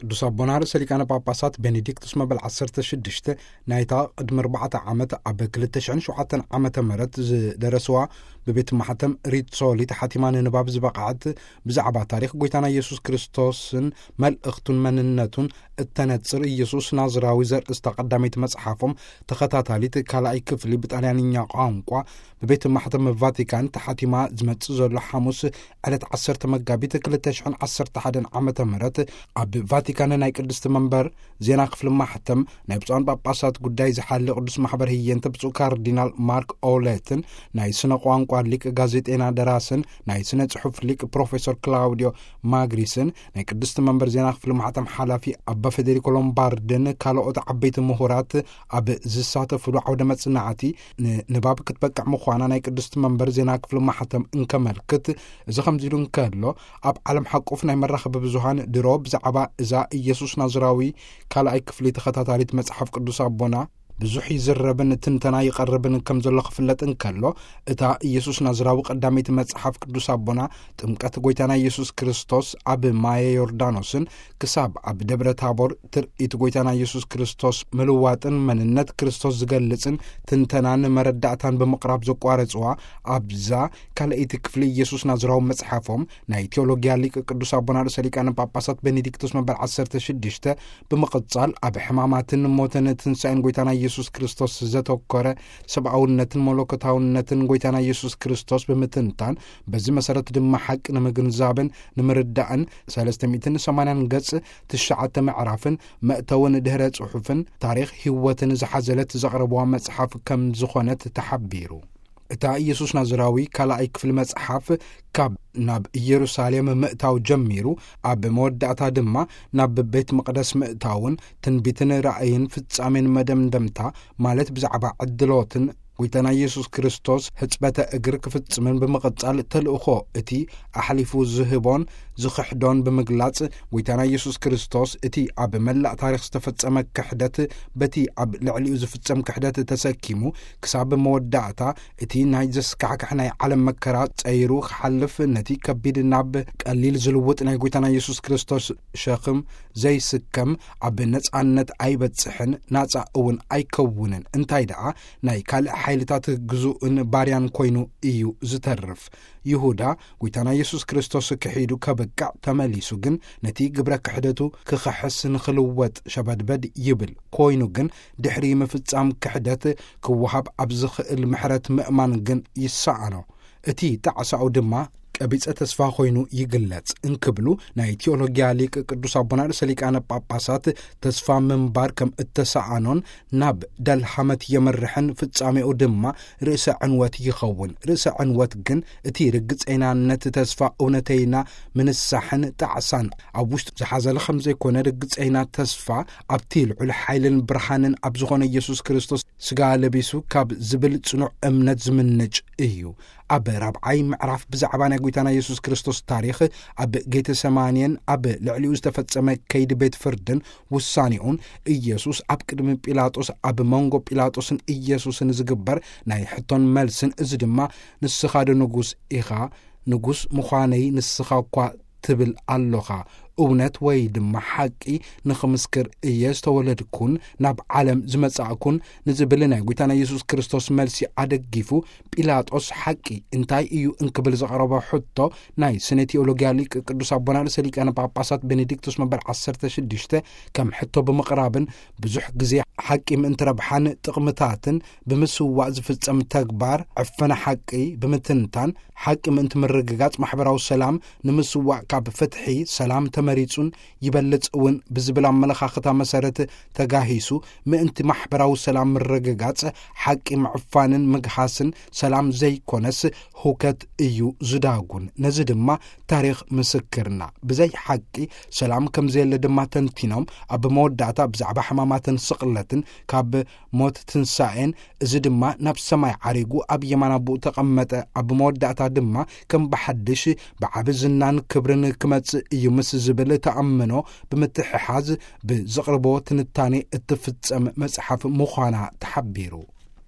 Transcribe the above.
ቅዱስ አቡነ ርዕሰ ጳጳሳት ቤኔዲክቱስ መበል 16 ናይታ ቅድሚ 4 ዓመት ኣብ 2007 ዓመተ ምህረት ዝደረስዋ በቤት ማሕተም ሪትሶሊ ተሓቲማ ንባብ ዝበቃዓት ብዛዕባ ታሪክ ጎይታና ኢየሱስ ክርስቶስን መልእኽቱን መንነቱን እተነጽር ኢየሱስ ናዝራዊ ዘርእስታ ቀዳሚት መጽሓፎም ተኸታታሊት ካልኣይ ክፍሊ ብጣልያንኛ ቋንቋ በቤት ማሕተም ቫቲካን ተሓቲማ ዝመጽእ ዘሎ ሐሙስ ዕለት 10 መጋቢት 2011 ዓመተ ምህረት ኣብ ቫቲካን ናይ ቅድስት መንበር ዜና ክፍሊ ማሕተም ናይ ብፁዓን ጳጳሳት ጉዳይ ዝሓሊ ቅዱስ ማሕበር ህየንተ ብፁዕ ካርዲናል ማርክ ኦሌትን ናይ ስነ ቋንቋ ሊቅ ጋዜጤና ደራስን ናይ ስነ ጽሑፍ ሊቅ ፕሮፌሰር ክላውዲዮ ማግሪስን ናይ ቅድስት መንበር ዜና ክፍሊ ማሕተም ሓላፊ ኣባ ፌዴሪኮ ሎምባርድን ካልኦት ዓበይቲ ምሁራት ኣብ ዝሳተፍሉ ዓውደ መጽናዕቲ ንባብ ክትበቅዕ ምዃና ናይ ቅድስት መንበር ዜና ክፍሊ ማሕተም እንከመልክት እዚ ከምዚሉ እንከሎ ኣብ ዓለም ሓቁፍ ናይ መራኸቢ ብዙሃን ድሮ ብዛዕባ እዛ ኢየሱስ ናዝራዊ ካልኣይ ክፍሊ ተኸታታሊት መጽሓፍ ቅዱስ ኣቦና ብዙሕ ይዝረብን ትንተና ይቐርብን ከም ዘሎ ክፍለጥ እንከሎ እታ ኢየሱስ ናዝራዊ ቀዳሚት መጽሓፍ ቅዱስ ኣቦና ጥምቀት ጎይታና ኢየሱስ ክርስቶስ ኣብ ማየ ዮርዳኖስን ክሳብ ኣብ ደብረ ታቦር ትርኢት ጎይታና ኢየሱስ ክርስቶስ ምልዋጥን መንነት ክርስቶስ ዝገልጽን ትንተናን መረዳእታን ብምቕራብ ዘቋረጽዋ ኣብዛ ካልአይቲ ክፍሊ ኢየሱስ ናዝራዊ መጽሓፎም ናይ ቴዎሎግያ ሊቅ ቅዱስ ኣቦና ርእሰ ሊቃነ ጳጳሳት ቤኔዲክቱስ መበል 16 ብምቕጻል ኣብ ሕማማትን ሞትን ትንሣኤን ጎይታና ኢየሱስ ክርስቶስ ዘተኮረ ሰብአውነትን መለኮታውነትን ጎይታና ኢየሱስ ክርስቶስ ብምትንታን በዚ መሰረት ድማ ሓቂ ንምግንዛብን ንምርዳእን 380 ገጽ 9 ምዕራፍን መእተውን ድህረ ጽሑፍን ታሪክ ህይወትን ዝሓዘለት ዘቕረበዋ መጽሓፍ ከም ዝኾነት ተሓቢሩ እታ ኢየሱስ ናዝራዊ ካልኣይ ክፍሊ መጽሓፍ ካብ ናብ ኢየሩሳሌም ምእታው ጀሚሩ ኣብ መወዳእታ ድማ ናብ ቤት መቅደስ ምእታውን ትንቢትን ራእይን ፍጻሜን መደምደምታ ማለት ብዛዕባ ዕድሎትን ጎይታና ኢየሱስ ክርስቶስ ህጽበተ እግር ክፍጽምን ብምቕጻል ተልእኾ እቲ ኣሕሊፉ ዝህቦን ዝኽሕዶን ብምግላጽ ጎይታና ኢየሱስ ክርስቶስ እቲ ኣብ መላእ ታሪክ ዝተፈጸመ ክሕደት በቲ ኣብ ልዕሊኡ ዝፍጸም ክሕደት ተሰኪሙ ክሳብ መወዳእታ እቲ ናይ ዘስካሕክሕ ናይ ዓለም መከራ ጸይሩ ክሓልፍ ነቲ ከቢድ ናብ ቀሊል ዝልውጥ ናይ ጎይታና ኢየሱስ ክርስቶስ ሸኽም ዘይስከም ኣብ ነጻነት ኣይበጽሕን ናጻ እውን ኣይከውንን እንታይ ደኣ ናይ ካልእ ሓይልታት ግዙእን ባርያን ኮይኑ እዩ ዝተርፍ ይሁዳ ጎይታና ኢየሱስ ክርስቶስ ክሒዱ ከበቃዕ ተመሊሱ ግን ነቲ ግብረ ክሕደቱ ክኸሕስ ንኽልወጥ ሸበድበድ ይብል ኮይኑ ግን ድሕሪ ምፍጻም ክሕደት ክወሃብ ኣብ ዝኽእል ምሕረት ምእማን ግን ይሰኣኖ እቲ ጣዕሳኡ ድማ ቀቢጸ ተስፋ ኮይኑ ይግለጽ እንክብሉ ናይ ቴዎሎግያ ሊቅ ቅዱስ ኣቦና ርእሰ ሊቃነ ጳጳሳት ተስፋ ምንባር ከም እተሰኣኖን ናብ ደልሓመት የመርሕን ፍጻሜኡ ድማ ርእሰ ዕንወት ይኸውን ርእሰ ዕንወት ግን እቲ ርግጸይናነት ተስፋ እውነተይና ምንሳሕን ጣዕሳን ኣብ ውሽጡ ዝሓዘለ ከም ዘይኮነ ርግጸይና ተስፋ ኣብቲ ልዑል ሓይልን ብርሃንን ኣብ ዝኾነ ኢየሱስ ክርስቶስ ስጋ ለቢሱ ካብ ዝብል ጽኑዕ እምነት ዝምንጭ እዩ ኣብ ራብዓይ ምዕራፍ ብዛዕባ ናይ ጎይታና ኢየሱስ ክርስቶስ ታሪክ ኣብ ጌተ ሰማንየን ኣብ ልዕሊኡ ዝተፈጸመ ከይዲ ቤት ፍርድን ውሳኔኡን ኢየሱስ ኣብ ቅድሚ ጲላጦስ ኣብ መንጎ ጲላጦስን ኢየሱስን ዝግበር ናይ ሕቶን መልስን እዚ ድማ ንስኻ ዶ ንጉስ ኢኻ ንጉስ ምዃነይ ንስኻ እኳ ትብል ኣለኻ እውነት ወይ ድማ ሓቂ ንኽምስክር እየ ዝተወለድኩን ናብ ዓለም ዝመጻእኩን ንዝብል ናይ ጎይታና ኢየሱስ ክርስቶስ መልሲ ኣደጊፉ ጲላጦስ ሓቂ እንታይ እዩ እንክብል ዘቕረበ ሕቶ ናይ ስነ ቴዎሎግያ ሊቅ ቅዱስ ኣቦና ርእሰ ሊቃነ ጳጳሳት ቤኔዲክቱስ መበል 16 ከም ሕቶ ብምቕራብን ብዙሕ ግዜ ሓቂ ምእንቲ ረብሓን ጥቕምታትን ብምስዋዕ ዝፍጸም ተግባር ዕፈነ ሓቂ ብምትንታን ሓቂ ምእንቲ ምርግጋጽ ማሕበራዊ ሰላም ንምስዋዕ ካብ ፍትሒ ሰላም መሪጹን ይበልጽ እውን ብዝብል ኣመለኻኽታ መሰረት ተጋሂሱ ምእንቲ ማሕበራዊ ሰላም ምርግጋጽ ሓቂ ምዕፋንን ምግሃስን ሰላም ዘይኮነስ ሁከት እዩ ዝዳጉን ነዚ ድማ ታሪክ ምስክርና ብዘይ ሓቂ ሰላም ከም ዘየለ ድማ ተንቲኖም ኣብ መወዳእታ ብዛዕባ ሕማማትን ስቕለትን ካብ ሞት ትንሣኤን እዚ ድማ ናብ ሰማይ ዓሪጉ ኣብ የማን ኣቡኡ ተቐመጠ ኣብ መወዳእታ ድማ ከም ብሓድሽ ብዓቢ ዝናን ክብርን ክመጽእ እዩ ምስ ዝብል ተኣምኖ ብምትሕሓዝ ብዘቕርቦ ትንታኔ እትፍጸም መጽሓፍ ምዃና ተሓቢሩ